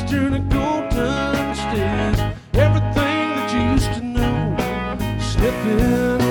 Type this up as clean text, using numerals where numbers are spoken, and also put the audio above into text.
turn to golden stays. Everything that you used to know slipping